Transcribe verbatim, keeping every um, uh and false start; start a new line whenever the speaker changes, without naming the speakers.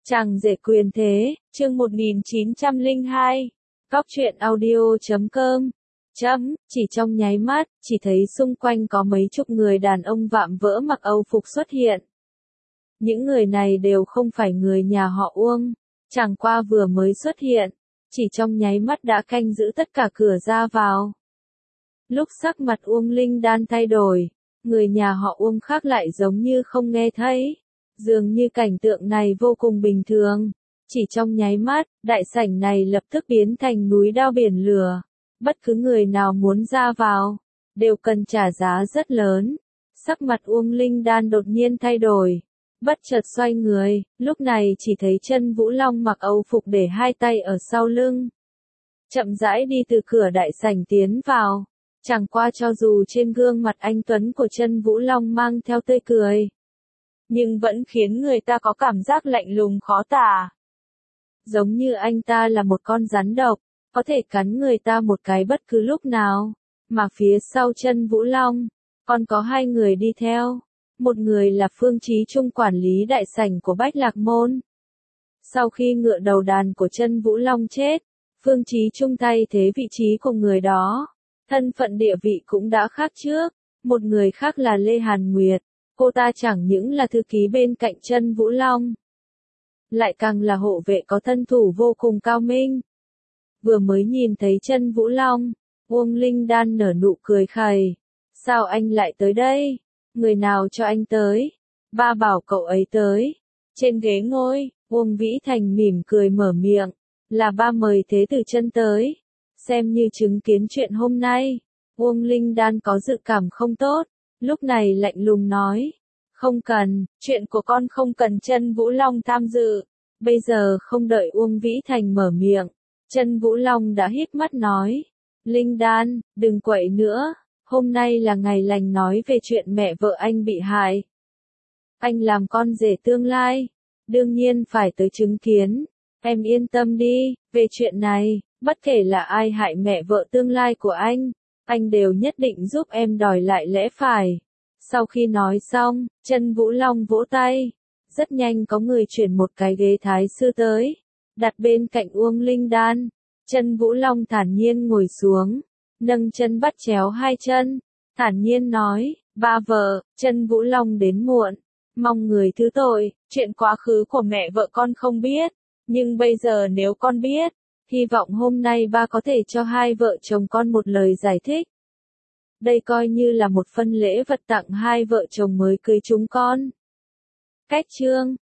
Chàng rể quyền thế, chương một nghìn chín trăm lẻ hai. Cóc truyện audio chấm com. Chấm, chỉ trong nháy mắt, chỉ thấy xung quanh có mấy chục người đàn ông vạm vỡ mặc Âu phục xuất hiện. Những người này đều không phải người nhà họ Uông, chẳng qua vừa mới xuất hiện, chỉ trong nháy mắt đã canh giữ tất cả cửa ra vào. Lúc sắc mặt Uông Linh Đan thay đổi, người nhà họ Uông khác lại giống như không nghe thấy. Dường như cảnh tượng này vô cùng bình thường. Chỉ trong nháy mắt, đại sảnh này lập tức biến thành núi đao biển lửa. Bất cứ người nào muốn ra vào, đều cần trả giá rất lớn. Sắc mặt Uông Linh Đan đột nhiên thay đổi. Bất chợt xoay người, lúc này chỉ thấy chân Vũ Long mặc Âu phục để hai tay ở sau lưng. Chậm rãi đi từ cửa đại sảnh tiến vào. Chẳng qua cho dù trên gương mặt anh tuấn của chân Vũ Long mang theo tươi cười, nhưng vẫn khiến người ta có cảm giác lạnh lùng khó tả. Giống như anh ta là một con rắn độc, có thể cắn người ta một cái bất cứ lúc nào. Mà phía sau chân Vũ Long, còn có hai người đi theo. Một người là Phương Chí Trung quản lý đại sảnh của Bách Lạc Môn. Sau khi ngựa đầu đàn của chân Vũ Long chết, Phương Chí Trung thay thế vị trí của người đó. Thân phận địa vị cũng đã khác trước. Một người khác là Lê Hàn Nguyệt. Cô ta chẳng những là thư ký bên cạnh chân Vũ Long, lại càng là hộ vệ có thân thủ vô cùng cao minh. Vừa mới nhìn thấy chân Vũ Long, Uông Linh Đan nở nụ cười khẩy. Sao anh lại tới đây? Người nào cho anh tới? Ba bảo cậu ấy tới. Trên ghế ngồi, Uông Vĩ Thành mỉm cười mở miệng. Là ba mời Thế Tử Chân tới. Xem như chứng kiến chuyện hôm nay, Uông Linh Đan có dự cảm không tốt. Lúc này lạnh lùng nói, không cần, chuyện của con không cần chân Vũ Long tham dự. Bây giờ không đợi Uông Vĩ Thành mở miệng, chân Vũ Long đã híp mắt nói, Linh Đan, đừng quậy nữa, hôm nay là ngày lành nói về chuyện mẹ vợ anh bị hại. Anh làm con rể tương lai, đương nhiên phải tới chứng kiến, em yên tâm đi, về chuyện này, bất kể là ai hại mẹ vợ tương lai của anh, anh đều nhất định giúp em đòi lại lẽ phải. Sau khi nói xong, chân Vũ Long vỗ tay. Rất nhanh có người chuyển một cái ghế thái sư tới, đặt bên cạnh Uông Linh Đan. Chân Vũ Long thản nhiên ngồi xuống, nâng chân bắt chéo hai chân, thản nhiên nói, ba vợ, chân Vũ Long đến muộn, mong người thứ tội, chuyện quá khứ của mẹ vợ con không biết, nhưng bây giờ nếu con biết, hy vọng hôm nay ba có thể cho hai vợ chồng con một lời giải thích. Đây coi như là một phân lễ vật tặng hai vợ chồng mới cưới chúng con. Cách chương